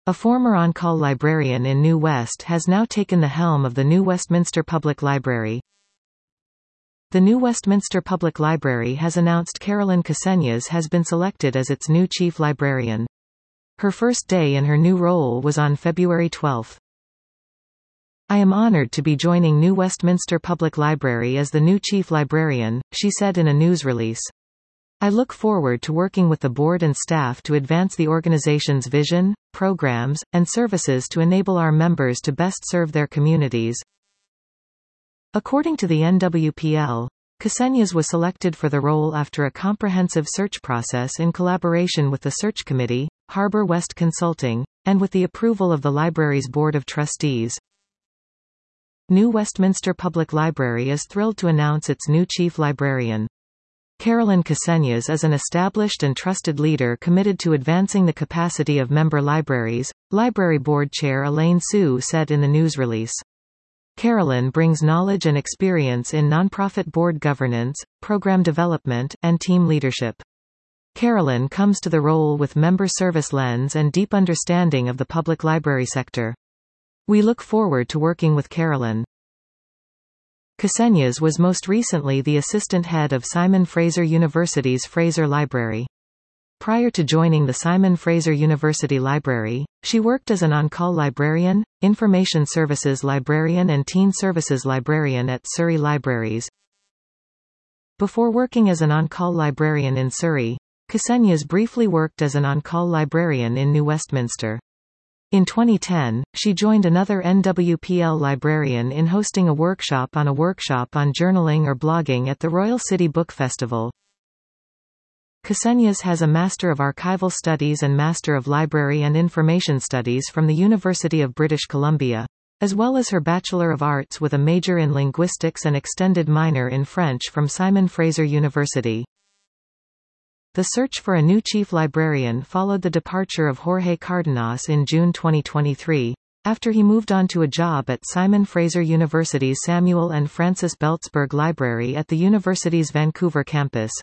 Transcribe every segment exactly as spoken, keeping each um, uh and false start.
A former on-call librarian in New West has now taken the helm of the New Westminster Public Library. The New Westminster Public Library has announced Carolyn Caseñas has been selected as its new chief librarian. Her first day in her new role was on February twelfth. "I am honored to be joining New Westminster Public Library as the new chief librarian," she said in a news release. "I look forward to working with the board and staff to advance the organization's vision, programs, and services to enable our members to best serve their communities." According to the N W P L, Caseñas was selected for the role after a comprehensive search process in collaboration with the search committee, Harbor West Consulting, and with the approval of the library's Board of Trustees. New Westminster Public Library is thrilled to announce its new chief librarian. Carolyn Caseñas is an established and trusted leader committed to advancing the capacity of member libraries, Library Board Chair Elaine Sue said in the news release. Carolyn brings knowledge and experience in nonprofit board governance, program development, and team leadership. Carolyn comes to the role with member service lens and deep understanding of the public library sector. We look forward to working with Carolyn. Caseñas was most recently the assistant head of Simon Fraser University's Fraser Library. Prior to joining the Simon Fraser University Library, she worked as an on-call librarian, information services librarian and teen services librarian at Surrey Libraries. Before working as an on-call librarian in Surrey, Caseñas briefly worked as an on-call librarian in New Westminster. In twenty ten, she joined another N W P L librarian in hosting a workshop on a workshop on journaling or blogging at the Royal City Book Festival. Caseñas has a Master of Archival Studies and Master of Library and Information Studies from the University of British Columbia, as well as her Bachelor of Arts with a major in Linguistics and extended minor in French from Simon Fraser University. The search for a new chief librarian followed the departure of Jorge Cardenas in June twenty twenty-three, after he moved on to a job at Simon Fraser University's Samuel and Francis Beltzberg Library at the university's Vancouver campus.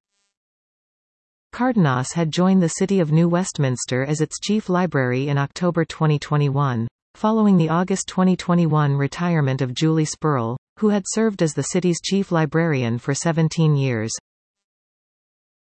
Cardenas had joined the City of New Westminster as its chief library in October twenty twenty-one, following the August twenty twenty-one retirement of Julie Spurl, who had served as the city's chief librarian for seventeen years.